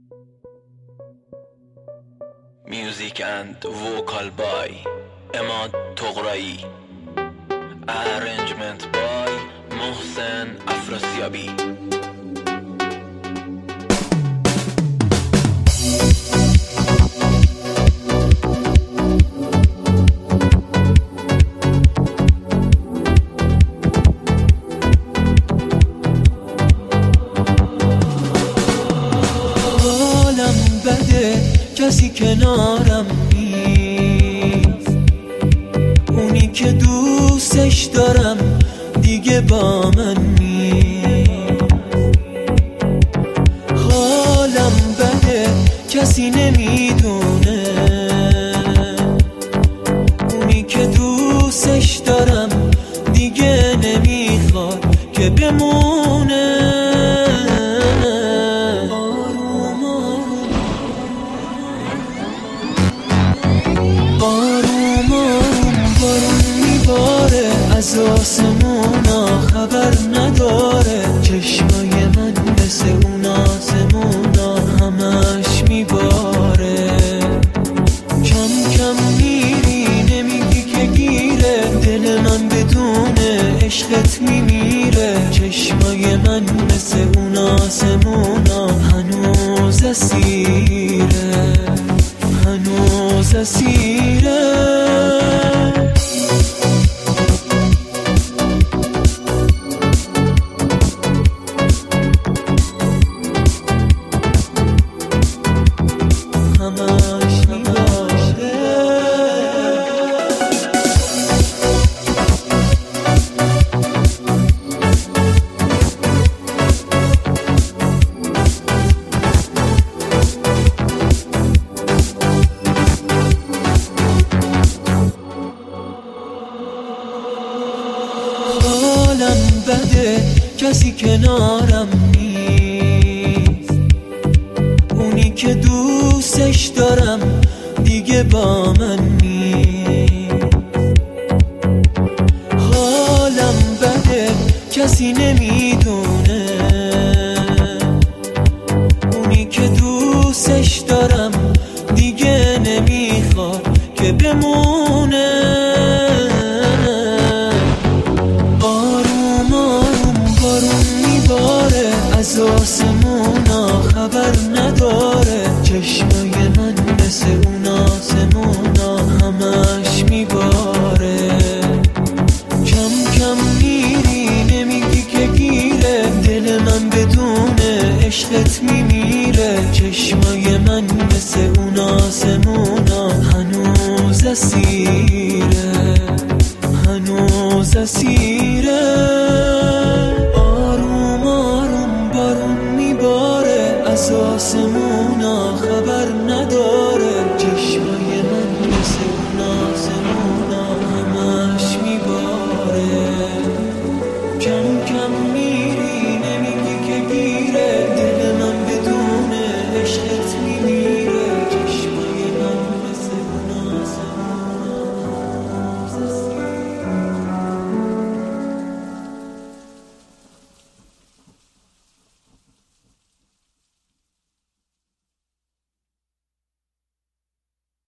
Music and vocal by Emad Toghrai. Arrangement by Mohsen Afrasiabi. کسی کنارم نیست، اونی که دوستش دارم دیگه با من نیست. حالم بده کسی نمیدونه، اونی که دوستش دارم دیگه نمیخواد که بمونه. از آسمونا خبر نداره، چشمای من مثل اون آسمونا همش میباره. کم کم میری نمیگی که گیره، دل من بدون عشقت میمیره. چشمای من مثل اون آسمونا هنوز اسیره، هنوز اسیره. حالم بده کسی کنارم نیست، اونی که دوستش دارم دیگه با من نیست. حالم بده کسی نمیدونه، اونی که دوستش دارم دیگه نمیخواد که بمونه. از آسمونا خبر نداره، چشمای من مثل اون آسمونا همش میباره. کم کم میری نمیگی که گیره، دل من بدون عشقت میمیره. چشمای من مثل اون آسمونا هنوز اسیره، هنوز اسیره.